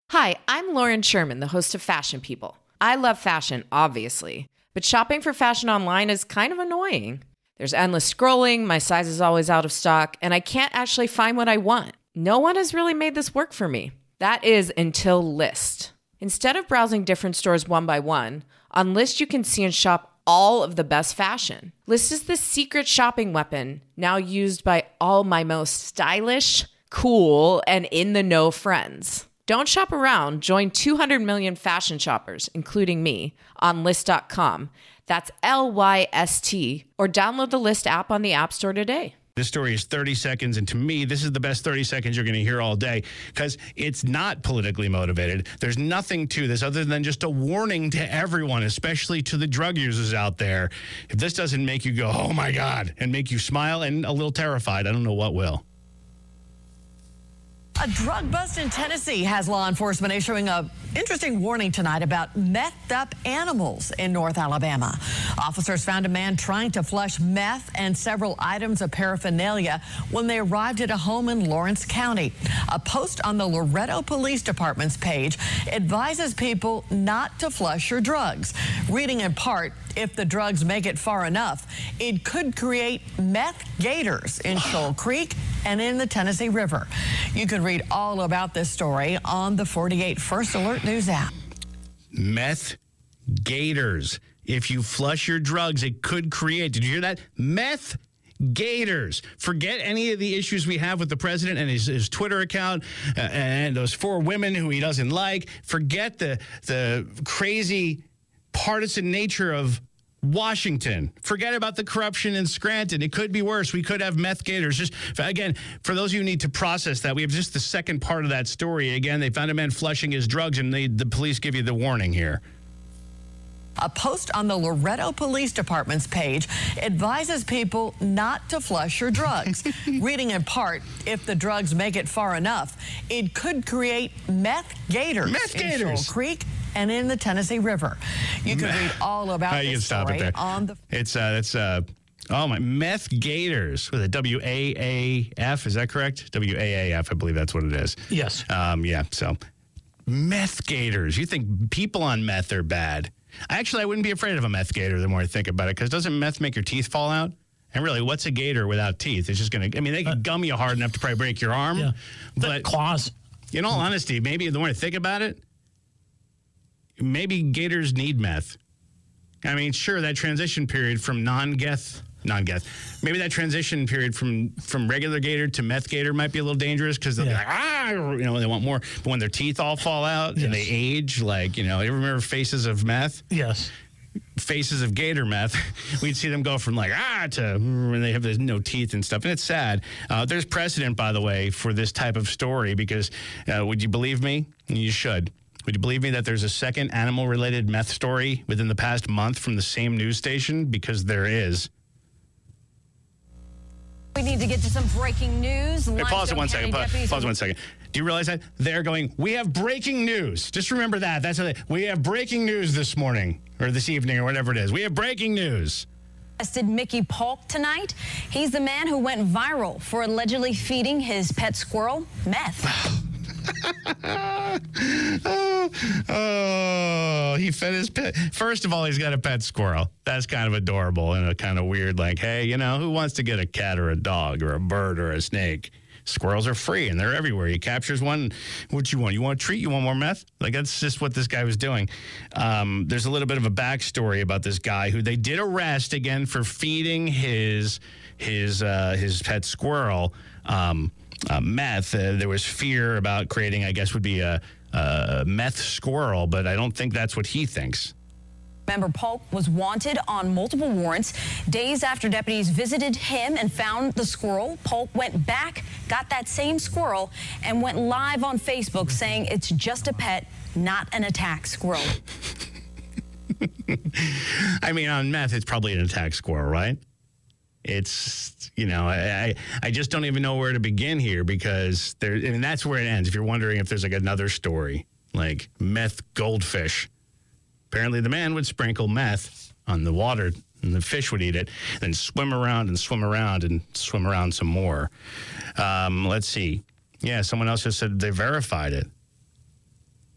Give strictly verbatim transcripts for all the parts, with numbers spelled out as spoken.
Hi, I'm Lauren Sherman, the host of Fashion People. I love fashion, obviously, but shopping for fashion online is kind of annoying. There's endless scrolling, my size is always out of stock, and I can't actually find what I want. No one has really made this work for me. That is until Lyst. Instead of browsing different stores one by one, on Lyst you can see and shop all of the best fashion. Lyst is the secret shopping weapon, now used by all my most stylish, cool, and in-the-know friends. Don't shop around. Join two hundred million fashion shoppers, including me, on Lyst dot com. That's L Y S T. Or download the Lyst app on the App Store today. This story is thirty seconds, and to me, this is the best thirty seconds you're going to hear all day because it's not politically motivated. There's nothing to this other than just a warning to everyone, especially to the drug users out there. If this doesn't make you go, oh, my God, and make you smile and a little terrified, I don't know what will. A drug bust in Tennessee has law enforcement issuing a interesting warning tonight about methed up animals in North Alabama. Officers found a man trying to flush meth and several items of paraphernalia when they arrived at a home in Lawrence County. A post on the Loretto Police Department's page advises people not to flush your drugs. Reading in part, if the drugs make it far enough, it could create meth gators in Shoal Creek and in the Tennessee River. You can read all about this story on the forty-eight First Alert News app. Meth gators. If you flush your drugs, it could create, did you hear that? Meth gators. Forget any of the issues we have with the president and his, his Twitter account uh, and those four women who he doesn't like. Forget the the crazy partisan nature of Washington. Forget about the corruption in Scranton. It could be worse. We could have meth gators. Just again, for those of you who need to process that, we have just the second part of that story. Again, they found a man flushing his drugs, and they, the police give you the warning here. A post on the Loretto Police Department's page advises people not to flush your drugs. Reading in part, if the drugs make it far enough, it could create meth gators meth in gators. Shoal Creek and in the Tennessee River. You can read all about oh, you this can stop story it there. on the... It's, uh, it's, uh, oh my, meth gators with a W A A F, is that correct? W A A F, I believe that's what it is. Yes. Um, yeah, so meth gators. You think people on meth are bad. Actually, I wouldn't be afraid of a meth gator the more I think about it, because doesn't meth make your teeth fall out? And really, what's a gator without teeth? It's just going to, I mean, they can uh, gum you hard enough to probably break your arm. Yeah. But claws. In all honesty, maybe the more I think about it, maybe gators need meth. I mean, sure, that transition period from non-geth, non-geth, maybe that transition period from, from regular gator to meth gator might be a little dangerous because they'll yeah. be like, ah, you know, they want more. But when their teeth all fall out yes. and they age, like, you know, you remember Faces of Meth? Yes. Faces of gator meth, we'd see them go from like, ah, to when they have those no teeth and stuff. And it's sad. Uh, there's precedent, by the way, for this type of story because uh, would you believe me? You should. Would you believe me that there's a second animal-related meth story within the past month from the same news station? Because there is. We need to get to some breaking news. Hey, pause it one second. Pause, pause one second. Do you realize that? They're going, we have breaking news. Just remember that. That's what they, we have breaking news this morning or this evening or whatever it is. We have breaking news. Arrested Mickey Polk tonight. He's the man who went viral for allegedly feeding his pet squirrel meth. oh, oh, he fed his pet. First of all, he's got a pet squirrel. That's kind of adorable and a kind of weird, like, hey, you know, who wants to get a cat or a dog or a bird or a snake? Squirrels are free and they're everywhere. He captures one. What you want? You want a treat? You want more meth? Like, that's just what this guy was doing. Um, there's a little bit of a backstory about this guy who they did arrest again for feeding his his uh, his pet squirrel um, uh, meth. Uh, there was fear about creating, I guess, would be a, a meth squirrel, but I don't think that's what he thinks. Member Polk was wanted on multiple warrants. Days after deputies visited him and found the squirrel, Polk went back, got that same squirrel, and went live on Facebook saying it's just a pet, not an attack squirrel. I mean, on meth, it's probably an attack squirrel, right? It's, you know, I I just don't even know where to begin here because there, and that's where it ends. If you're wondering if there's like another story, like meth goldfish. Apparently, the man would sprinkle meth on the water, and the fish would eat it, then swim around and swim around and swim around some more. Um, let's see. Yeah, someone else just said they verified it.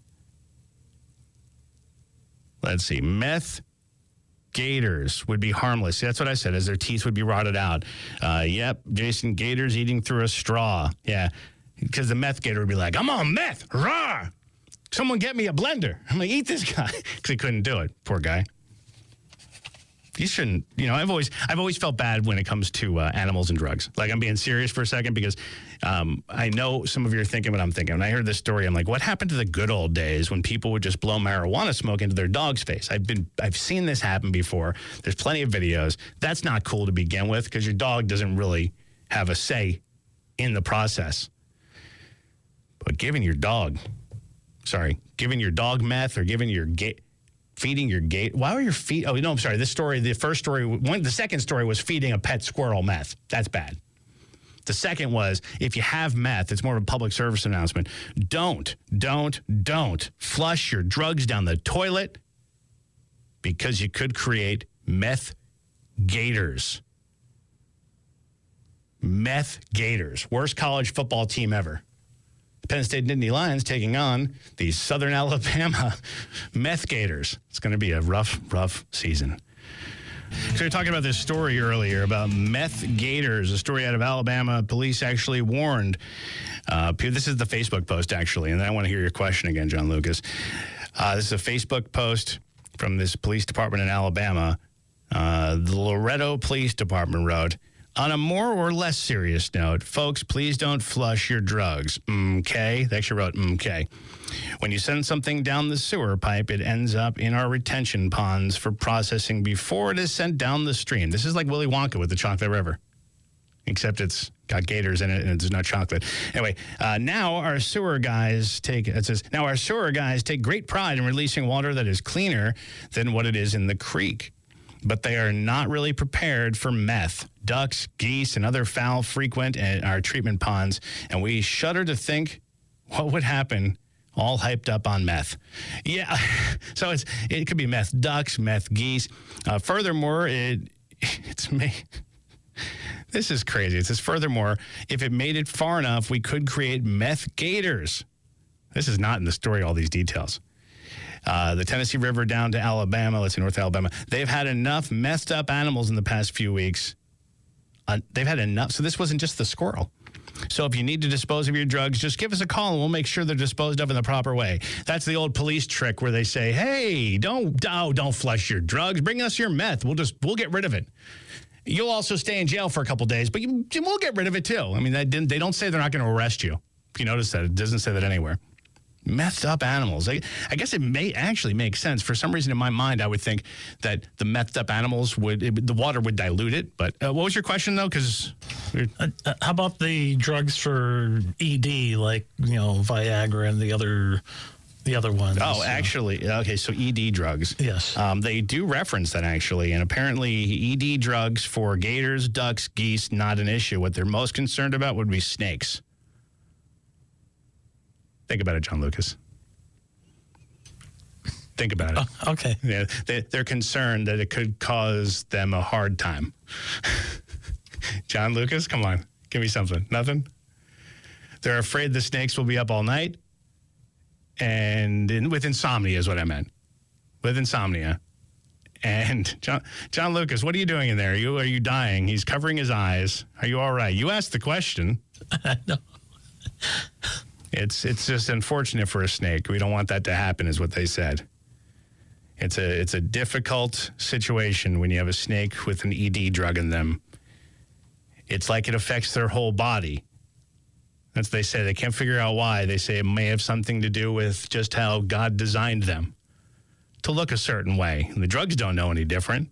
let's see, meth gators would be harmless. That's what I said, as their teeth would be rotted out. Uh, yep, Jason, gators eating through a straw. Yeah, because the meth gator would be like, I'm on meth. Rawr! Someone get me a blender. I'm going to eat this guy. Because he couldn't do it. Poor guy. You shouldn't, you know, I've always I've always felt bad when it comes to uh, animals and drugs. Like, I'm being serious for a second because um, I know some of you are thinking what I'm thinking. When I heard this story, I'm like, what happened to the good old days when people would just blow marijuana smoke into their dog's face? I've been I've seen this happen before. There's plenty of videos. That's not cool to begin with because your dog doesn't really have a say in the process. But giving your dog, sorry, giving your dog meth or giving your gate. Feeding your gate. Why are your feet? Oh, no, I'm sorry. This story, the first story, one, the second story was feeding a pet squirrel meth. That's bad. The second was if you have meth, it's more of a public service announcement. Don't, don't, don't flush your drugs down the toilet because you could create meth gators. Meth gators. Worst college football team ever. The Penn State Nittany Lions taking on the Southern Alabama Meth Gators. It's going to be a rough, rough season. So we were talking about this story earlier about meth gators, a story out of Alabama. Police actually warned. Uh, this is the Facebook post, actually, and then I want to hear your question again, John Lucas. Uh, this is a Facebook post from this police department in Alabama. Uh, the Loretto Police Department wrote, on a more or less serious note, folks, please don't flush your drugs. Okay? They actually wrote okay. When you send something down the sewer pipe, it ends up in our retention ponds for processing before it is sent down the stream. This is like Willy Wonka with the chocolate river, except it's got gators in it and it's not chocolate. Anyway, uh, now our sewer guys take, it says, now our sewer guys take great pride in releasing water that is cleaner than what it is in the creek. But they are not really prepared for meth. Ducks, geese, and other fowl frequent our treatment ponds, and we shudder to think what would happen all hyped up on meth. Yeah, so it's it could be meth ducks, meth geese. Uh, furthermore, it it's me. This is crazy. It says, furthermore, if it made it far enough, we could create meth gators. This is not in the story, all these details. Uh, the Tennessee River down to Alabama, let's say North Alabama, they've had enough messed up animals in the past few weeks. Uh, they've had enough. So this wasn't just the squirrel. So if you need to dispose of your drugs, just give us a call and we'll make sure they're disposed of in the proper way. That's the old police trick where they say, hey, don't, oh, don't flush your drugs. Bring us your meth. We'll just, we'll get rid of it. You'll also stay in jail for a couple days, but you, we'll get rid of it too. I mean, they, didn't, they don't say they're not going to arrest you. If you notice that, it doesn't say that anywhere. Methed up animals. I, I guess it may actually make sense. For some reason in my mind, I would think that the methed up animals would, it, the water would dilute it. But uh, what was your question, though? Because uh, uh, how about the drugs for E D, like, you know, Viagra and the other the other ones? Oh, actually, okay, so E D drugs. Yes. Um, they do reference that, actually. And apparently E D drugs for gators, ducks, geese, not an issue. What they're most concerned about would be snakes. Think about it, John Lucas. Think about it. Oh, okay. Yeah, they, they're concerned that it could cause them a hard time. John Lucas, come on. Give me something. Nothing? They're afraid the snakes will be up all night. And in, with insomnia is what I meant. With insomnia. And John, John Lucas, what are you doing in there? Are you, are you dying? He's covering his eyes. Are you all right? You asked the question. I know. It's it's just unfortunate for a snake. We don't want that to happen, is what they said. It's a it's a difficult situation when you have a snake with an E D drug in them. It's like it affects their whole body. That's what they say. They can't figure out why. They say it may have something to do with just how God designed them to look a certain way. And the drugs don't know any different.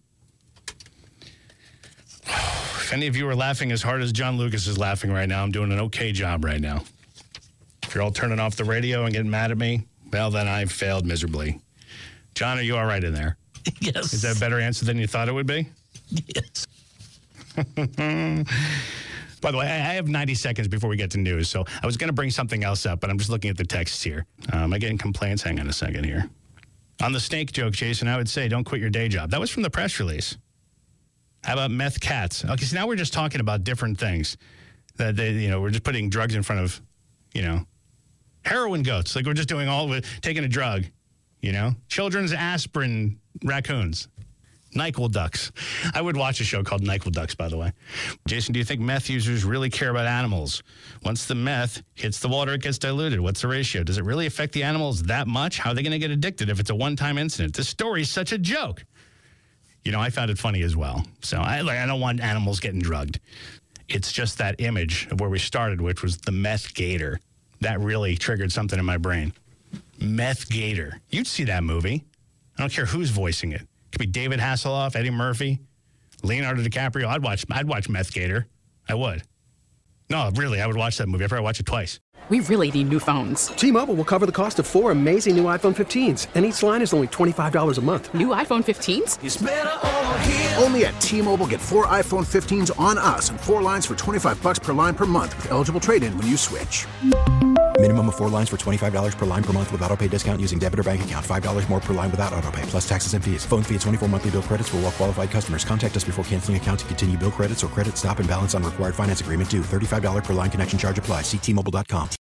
If any of you are laughing as hard as John Lucas is laughing right now, I'm doing an okay job right now. If you're all turning off the radio and getting mad at me, well, then I've failed miserably. John, are you all right in there? Yes. Is that a better answer than you thought it would be? Yes. By the way, I have ninety seconds before we get to news, so I was going to bring something else up, but I'm just looking at the texts here. Um, am I getting complaints? Hang on a second here. On the snake joke, Jason, I would say don't quit your day job. That was from the press release. How about meth cats? Okay, so now we're just talking about different things. That they, you know, we're just putting drugs in front of, you know, heroin goats. Like we're just doing all of it, taking a drug. you know? Children's aspirin raccoons. NyQuil ducks. I would watch a show called NyQuil Ducks, by the way. Jason, do you think meth users really care about animals? Once the meth hits the water, it gets diluted. What's the ratio? Does it really affect the animals that much? How are they going to get addicted if it's a one-time incident? This story is such a joke. You know, I found it funny as well. So I, like, I don't want animals getting drugged. It's just that image of where we started, which was the meth gator. That really triggered something in my brain. Meth gator. You'd see that movie. I don't care who's voicing it. It could be David Hasselhoff, Eddie Murphy, Leonardo DiCaprio. I'd watch I'd watch Meth Gator. I would. No, really, I would watch that movie. I'd probably watch it twice. We really need new phones. T-Mobile will cover the cost of four amazing new iPhone fifteens, and each line is only twenty-five dollars a month. New iPhone fifteens? It's better over here. Only at T-Mobile, get four iPhone fifteens on us and four lines for twenty-five bucks per line per month with eligible trade-in when you switch. Minimum of four lines for twenty-five dollars per line per month with autopay discount using debit or bank account. five dollars more per line without autopay, plus taxes and fees. Phone fee at twenty-four monthly bill credits for well-qualified customers. Contact us before canceling account to continue bill credits or credit stop and balance on required finance agreement due. thirty-five dollars per line connection charge applies. See T Mobile dot com.